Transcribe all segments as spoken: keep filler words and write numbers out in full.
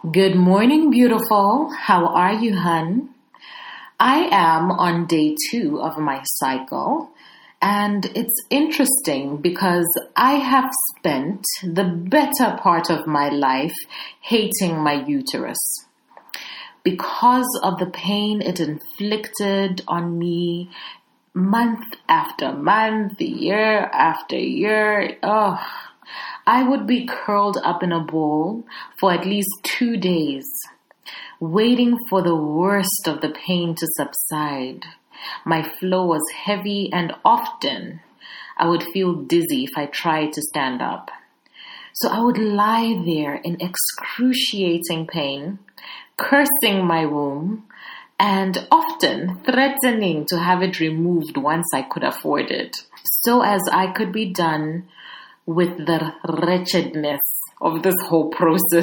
Good morning, beautiful. How are you, hun? I am on day two of my cycle, and it's interesting because I have spent the better part of my life hating my uterus because of the pain it inflicted on me month after month, year after year. Ugh. I would be curled up in a ball for at least two days, waiting for the worst of the pain to subside. My flow was heavy and often I would feel dizzy if I tried to stand up. So I would lie there in excruciating pain, cursing my womb, and often threatening to have it removed once I could afford it, so as I could be done with the wretchedness of this whole process.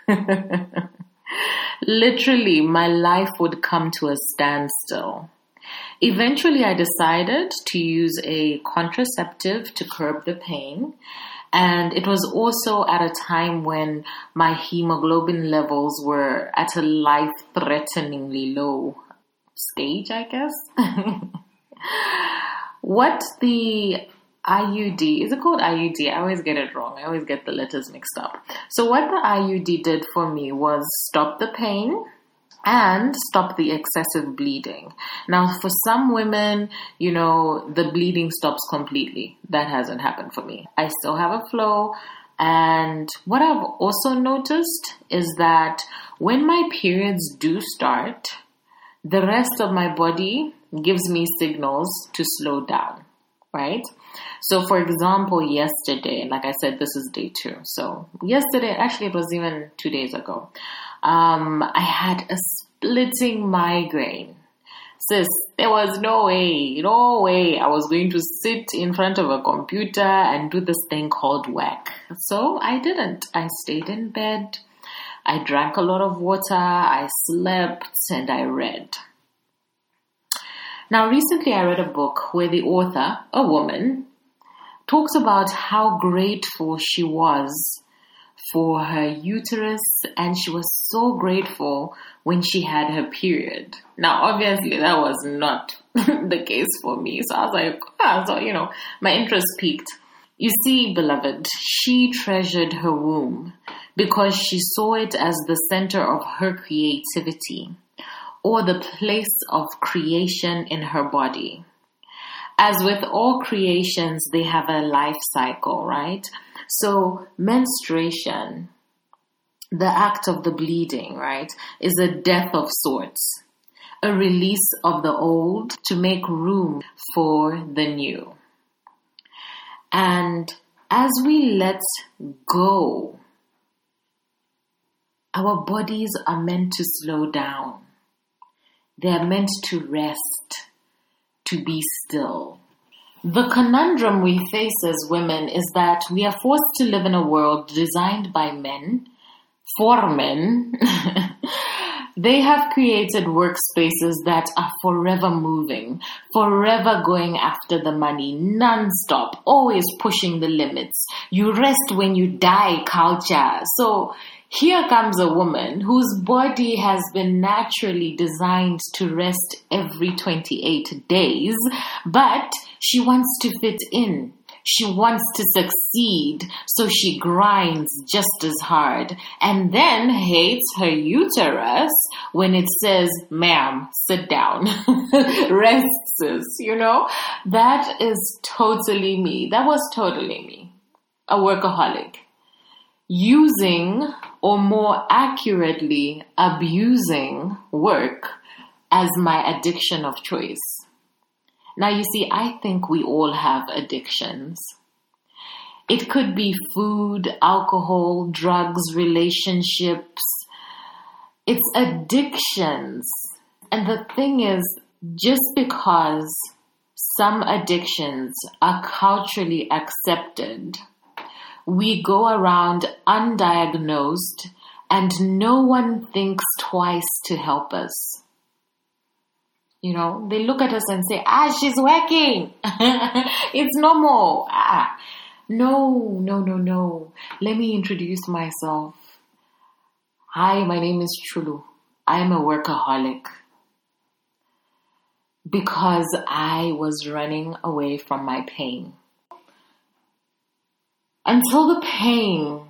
Literally, my life would come to a standstill. Eventually, I decided to use a contraceptive to curb the pain. And it was also at a time when my hemoglobin levels were at a life-threateningly low stage, I guess. What the I U D, is it called I U D? I always get it wrong. I always get the letters mixed up. So what the I U D did for me was stop the pain and stop the excessive bleeding. Now, for some women, you know, the bleeding stops completely. That hasn't happened for me. I still have a flow. And what I've also noticed is that when my periods do start, the rest of my body gives me signals to slow down, right? So, for example, yesterday, like I said, this is day two. So yesterday, actually, it was even two days ago. Um, I had a splitting migraine. Sis, there was no way, no way I was going to sit in front of a computer and do this thing called W A C. So I didn't. I stayed in bed. I drank a lot of water. I slept and I read. Now, recently I read a book where the author, a woman, talks about how grateful she was for her uterus, and she was so grateful when she had her period. Now, obviously, that was not the case for me. So I was like, ah, so, you know, my interest peaked. You see, beloved, she treasured her womb because she saw it as the center of her creativity, or the place of creation in her body. As with all creations, they have a life cycle, right? So menstruation, the act of the bleeding, right, is a death of sorts, a release of the old to make room for the new. And as we let go, our bodies are meant to slow down. They are meant to rest, to be still. The conundrum we face as women is that we are forced to live in a world designed by men, for men. They have created workspaces that are forever moving, forever going after the money, non-stop, always pushing the limits. You rest when you die culture. So here comes a woman whose body has been naturally designed to rest every twenty-eight days, but she wants to fit in. She wants to succeed, so she grinds just as hard and then hates her uterus when it says, ma'am, sit down, rest, sis, you know? That is totally me. That was totally me, a workaholic. Using, or more accurately, abusing work as my addiction of choice. Now, you see, I think we all have addictions. It could be food, alcohol, drugs, relationships. It's addictions. And the thing is, just because some addictions are culturally accepted, we go around undiagnosed and no one thinks twice to help us. You know, they look at us and say, ah, she's working. It's normal. Ah, no, no, no, no. Let me introduce myself. Hi, my name is Chulu. I am a workaholic because I was running away from my pain. Until the pain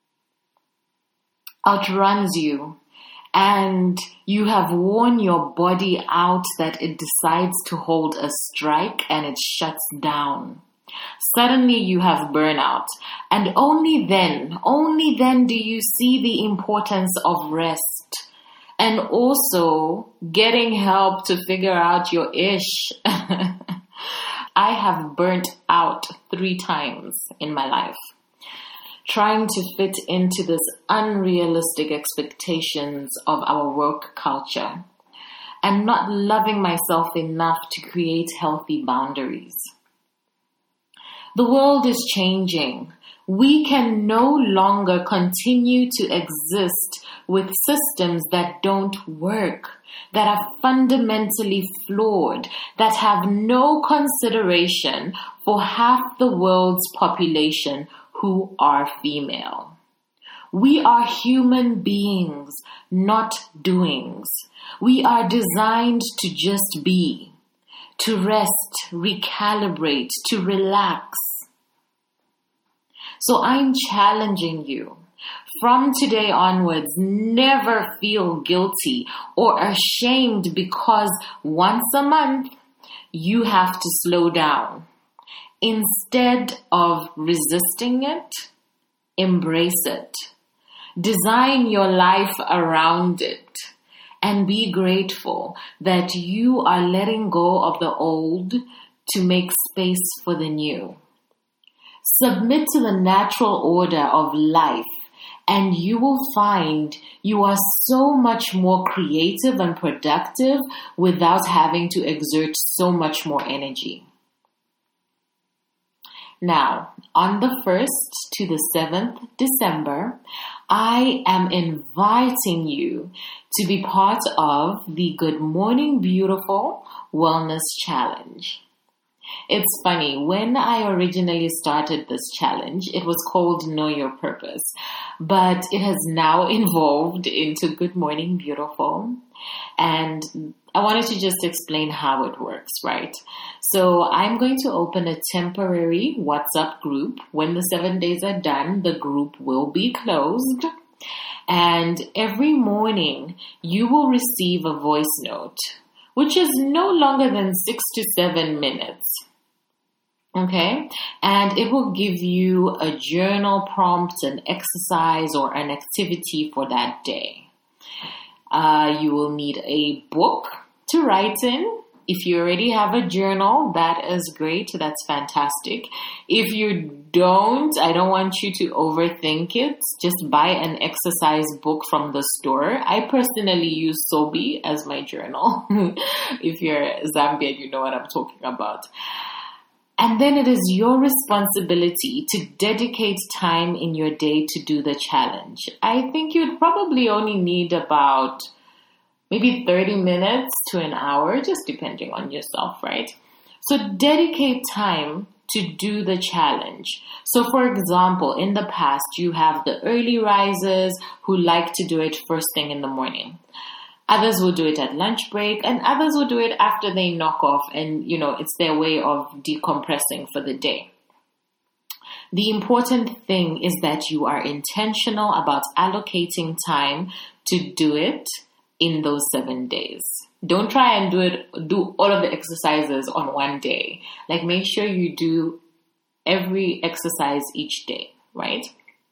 outruns you and you have worn your body out that it decides to hold a strike and it shuts down. Suddenly you have burnout, and only then, only then do you see the importance of rest and also getting help to figure out your ish. I have burnt out three times in my life, trying to fit into this unrealistic expectations of our work culture and not loving myself enough to create healthy boundaries. The world is changing. We can no longer continue to exist with systems that don't work, that are fundamentally flawed, that have no consideration for half the world's population who are female. We are human beings, not doings. We are designed to just be, to rest, recalibrate, to relax. So I'm challenging you. From today onwards, never feel guilty or ashamed because once a month you have to slow down. Instead of resisting it, embrace it. Design your life around it. And be grateful that you are letting go of the old to make space for the new. Submit to the natural order of life, and you will find you are so much more creative and productive without having to exert so much more energy. Now, on the first to the seventh December, I am inviting you to be part of the Good Morning Beautiful Wellness Challenge. It's funny, when I originally started this challenge, it was called Know Your Purpose, but it has now evolved into Good Morning Beautiful. And I wanted to just explain how it works, right? So I'm going to open a temporary WhatsApp group. When the seven days are done, the group will be closed. And every morning you will receive a voice note, which is no longer than six to seven minutes. Okay? And it will give you a journal prompt, an exercise, or an activity for that day. Uh, you will need a book to write in. If you already have a journal, that is great. That's fantastic. If you don't, I don't want you to overthink it. Just buy an exercise book from the store. I personally use Sobi as my journal. If you're Zambian, you know what I'm talking about. And then it is your responsibility to dedicate time in your day to do the challenge. I think you'd probably only need about maybe thirty minutes to an hour, just depending on yourself, right? So dedicate time to do the challenge. So for example, in the past, you have the early risers who like to do it first thing in the morning. Others will do it at lunch break, and others will do it after they knock off, and you know, it's their way of decompressing for the day. The important thing is that you are intentional about allocating time to do it in those seven days. Don't try and do it, do all of the exercises on one day. Like, make sure you do every exercise each day, right?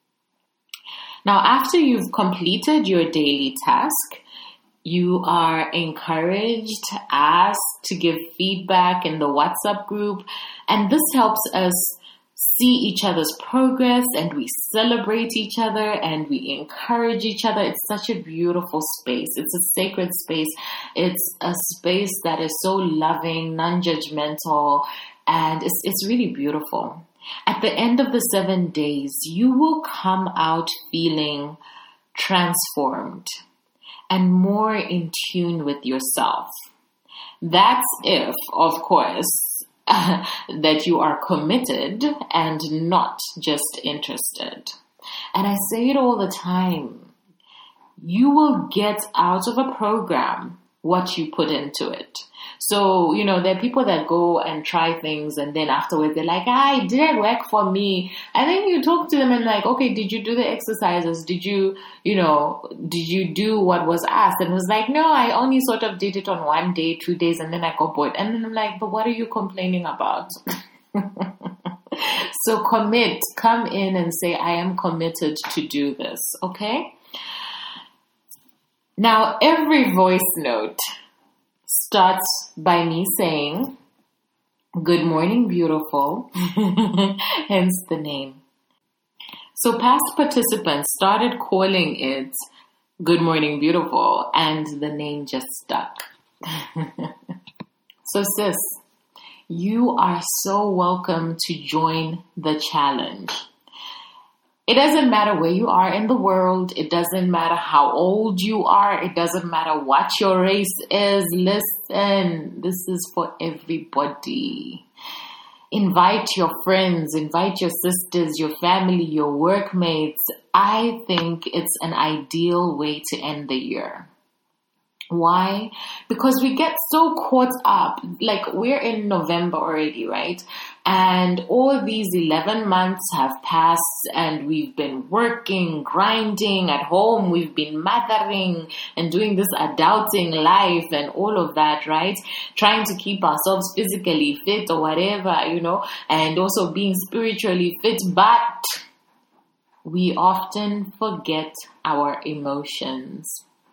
Now, after you've completed your daily task, you are encouraged, asked to give feedback in the WhatsApp group, and this helps us see each other's progress, and we celebrate each other and we encourage each other. It's such a beautiful space. It's a sacred space. It's a space that is so loving, non-judgmental, and it's, it's really beautiful. At the end of the seven days, you will come out feeling transformed and more in tune with yourself. That's if, of course, that you are committed and not just interested. And I say it all the time. you will get out of a program what you put into it. So, you know, there are people that go and try things and then afterwards they're like, ah, it didn't work for me. And then you talk to them and like, okay, did you do the exercises? Did you, you know, did you do what was asked? And it was like, no, I only sort of did it on one day, two days, and then I got bored. And then I'm like, but what are you complaining about? So commit, come in and say, I am committed to do this. Okay. Now, every voice note starts by me saying, good morning, beautiful, hence the name. So past participants started calling it good morning, beautiful, and the name just stuck. So sis, you are so welcome to join the challenge. It doesn't matter where you are in the world. It doesn't matter how old you are. It doesn't matter what your race is. Listen, this is for everybody. Invite your friends, invite your sisters, your family, your workmates. I think it's an ideal way to end the year. Why? Because we get so caught up, like we're in November already, right? And all these eleven months have passed and we've been working, grinding at home. We've been mothering and doing this adulting life and all of that, right? Trying to keep ourselves physically fit or whatever, you know, and also being spiritually fit. But we often forget our emotions.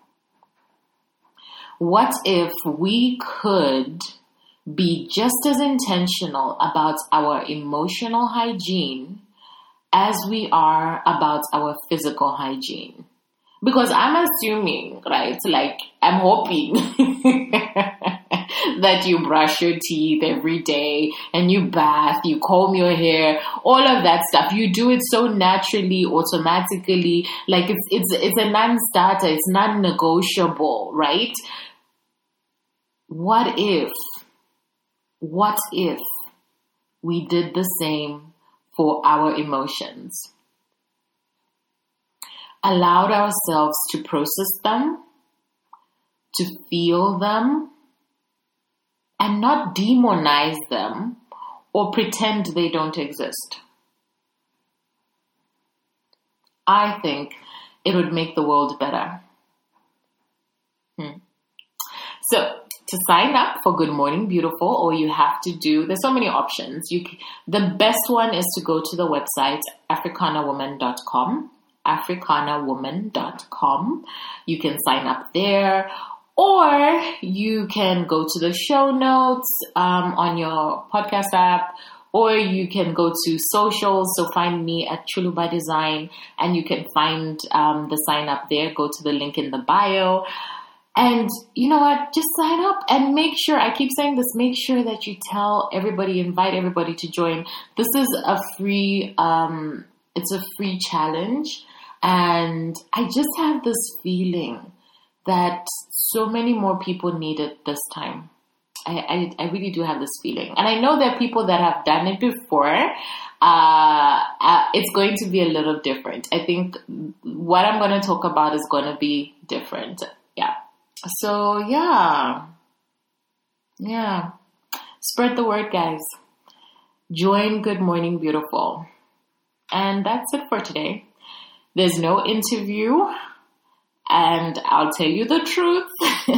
What if we could be just as intentional about our emotional hygiene as we are about our physical hygiene? Because I'm assuming, right, like I'm hoping that you brush your teeth every day and you bath, you comb your hair, all of that stuff. You do it so naturally, automatically, like it's it's it's a non-starter, it's non-negotiable, right? What if, what if we did the same for our emotions? Allowed ourselves to process them, to feel them, and not demonize them or pretend they don't exist. I think it would make the world better. Hmm. So, to sign up for Good Morning Beautiful, all you have to do, there's so many options. You, the best one is to go to the website, africana woman dot com, africana woman dot com. You can sign up there, or you can go to the show notes um, on your podcast app, or you can go to socials. So find me at Chuluba Design, and you can find um, the sign up there. Go to the link in the bio. And you know what? Just sign up and make sure, I keep saying this, make sure that you tell everybody, invite everybody to join. This is a free, um, it's a free challenge. And I just have this feeling that so many more people need it this time. I, I, I really do have this feeling. And I know there are people that have done it before. Uh, uh, it's going to be a little different. I think what I'm going to talk about is going to be different. Yeah. So, yeah. Yeah. Spread the word, guys. Join Good Morning Beautiful. And that's it for today. There's no interview. And I'll tell you the truth.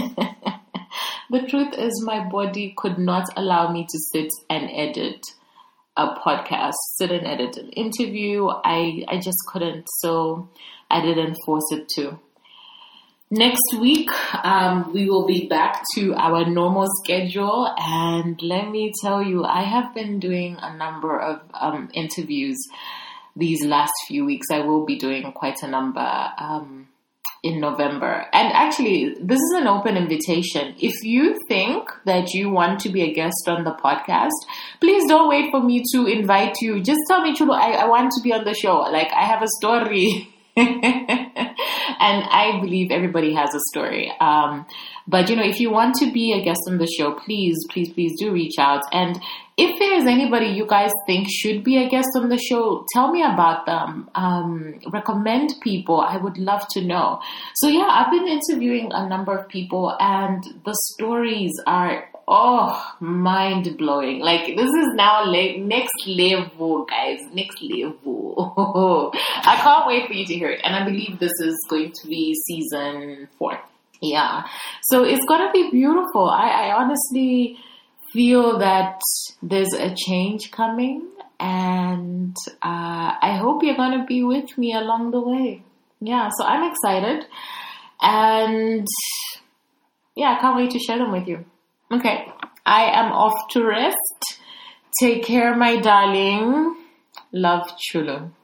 The truth is my body could not allow me to sit and edit a podcast, sit and edit an interview. I, I just couldn't. So I didn't force it to. Next week, um, we will be back to our normal schedule. And let me tell you, I have been doing a number of um, interviews these last few weeks. I will be doing quite a number um, in November. And actually, this is an open invitation. If you think that you want to be a guest on the podcast, please don't wait for me to invite you. Just tell me, Chulu, I, I want to be on the show. Like, I have a story. And I believe everybody has a story. Um, but, you know, if you want to be a guest on the show, please, please, please do reach out. And if there's anybody you guys think should be a guest on the show, tell me about them. Um, recommend people. I would love to know. So, yeah, I've been interviewing a number of people, and the stories are, oh, mind-blowing. Like, this is now like next level, guys. Next level. I can't wait for you to hear it. And I believe this is going to be season four. Yeah. So it's going to be beautiful. I, I honestly feel that there's a change coming, and uh, I hope you're going to be with me along the way. Yeah, so I'm excited, and yeah, I can't wait to share them with you. Okay, I am off to rest. Take care, my darling. Love, Chulu.